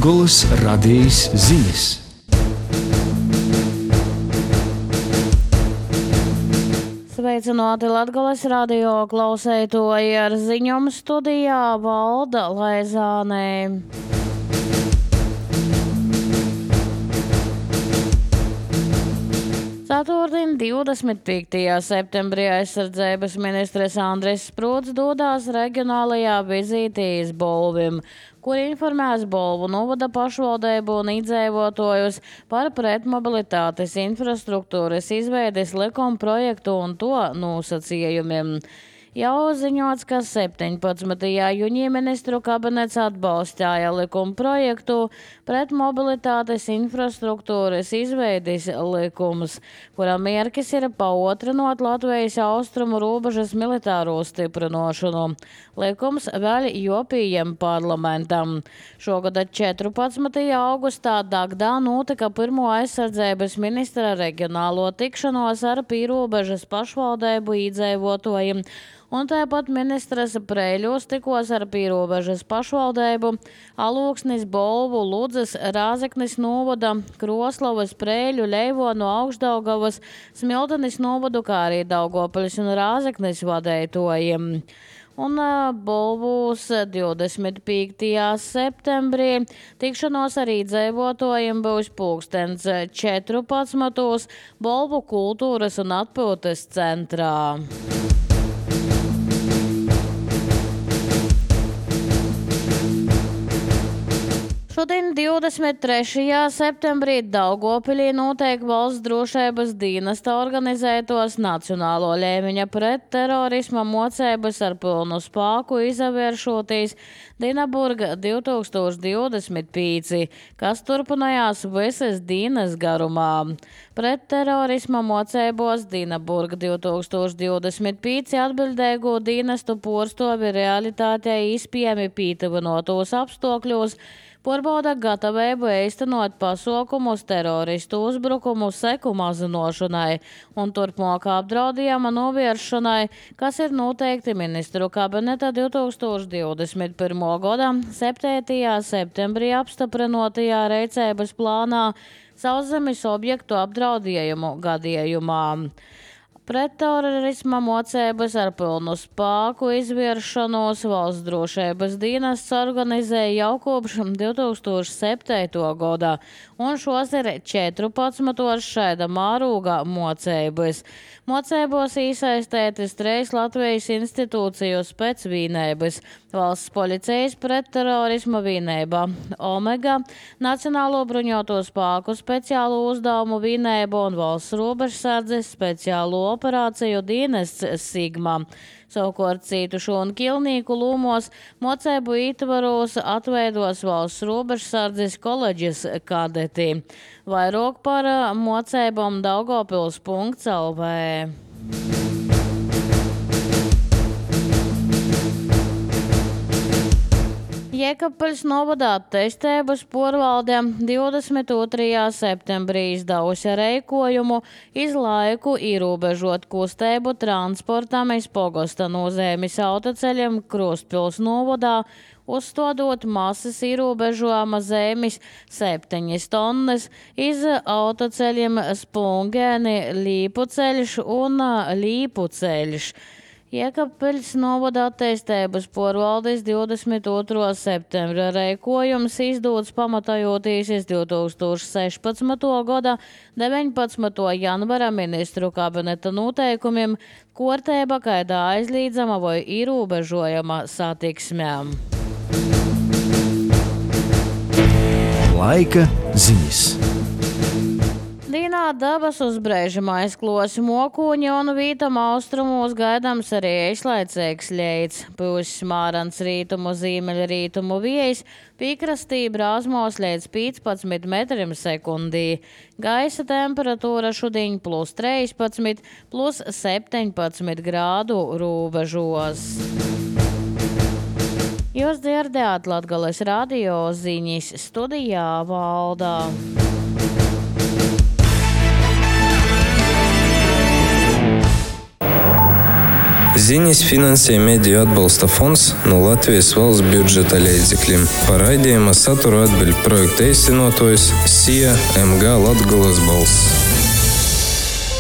Latgoles radijas ziņas. Sveicināti Latgoles radio klausētoji, ar ziņām studijā Valda Laizānē. Ceturtdien, 25. septembrī aizsardzības ministres Andris Sprūds dodās reģionālajā vizītē iz Bolvim, kur informēs Bolvu novada pašvaldību un iedzīvotājus par pretmobilitātes infrastruktūras izveides likuma projektu un to nosacījumiem. Jau ziņots, ka 17. jūnija ministru kabinets atbalstīja likuma projektu pret mobilitātes infrastruktūras izveides likums, kura mērķis ir paotrinot Latvijas austrumu robežas militāro stiprinošanu. Likums vēl jopījam parlamentam. Šogad 14. augustā Dagdā notika pirmo aizsardzības ministra reģionālo tikšanos ar pīrobežas pašvaldību iedzīvotājiem. Un tāpat ministres Preļos tikos ar pīrobežas pašvaldību, Alūksnis, Bolvu, Ludzas, Rāzeknis novada, Kroslavas, Preļu, Leivonu, Augšdaugavas, Smiltenes novadu, kā arī Daugopaļas un Rāzeknis vadētojiem. Un Bolvūs 25. septembrī tikšanos ar iedzīvotājiem būs 14. Bolvu kultūras un atpūtas centrā. Šodien 23. septembrī Daugavpilī notiek valsts drošības dienesta organizētos nacionālo līmeņa pret terorisma mocības ar pilnu spēku izvēršoties Dinaburga 2025, kas turpinājās visas dienas garumā. Pret terorisma mocībos Dinaburga 2025 atbildēgo dienestu porstovi realitātei izpējami pītavinotos apstākļos, Porbauda gatavību īstenot pasaukumus teroristu uzbrukumu seku mazinošanai un turpmākā apdraudījuma novēršanai, kas ir noteikti ministru kabineta 2021. gada 7. septembrī apstiprinotajā rīcības plānā sauszemes objektu apdraudējumu gadījumā. Pretterorisma mocības ar pilnu spēku izvēršanos valsts drošības dienests organizēja jau kopš 2007. gada, un šos ir 14 šāda mārūga mocības. Mocībos iesaistētas 3 Latvijas institūciju specvīnības – valsts policijas pretterorisma vienība Omega, Nacionālo bruņoto spēku speciālo uzdevumu vienība un valsts robežsardzes speciālo operāciju dienests Sigma. Savukārt cītušu un kilnīku lūmos mocību ietvaros atveidos valsts robežsardzes koledžas kadeti. Vairāk par mocībām Daugavpils.lv. Jēkabpeļas novadā testības porvalde 22. septembrī izdevusi rīkojumu iz laiku ierobežot kustību transportam iz pogosta nozīmes autoceļiem Krustpils novadā, uzstādot masas ierobežojuma zemes 7 tonnas iz autoceļiem Spungēni, Līpuceļš un Līpuceļš. Jēkabpeļas novadā testības porvaldes 22. septembra rīkojums izdots pamatojoties iz 2016. gada 19. janvara ministru kabineta noteikumiem kārtība, kādā aizliedzama vai ierobežojama satiksmē. Laika ziņas. Dienā dabas uzbrēžamā aizklos mokuņi un vītam austrumos gaidāms arī īslaicīgs ļeids. Pūs smārans rītumu ziemeļrītumu vējs, piekrastī brāzmos līdz 15 metriem sekundī. Gaisa temperatūra šodien +13, +17 grādu robežos. Jūs dzirdējāt Latgoles radio ziņas, studijā Valdā. Ziņas finansē Mediju atbalsta fonds no Latvijas valsts budžeta līdzekļiem. Par raidījuma saturu atbild projekta īstenotājs SIA MG Latgales balss.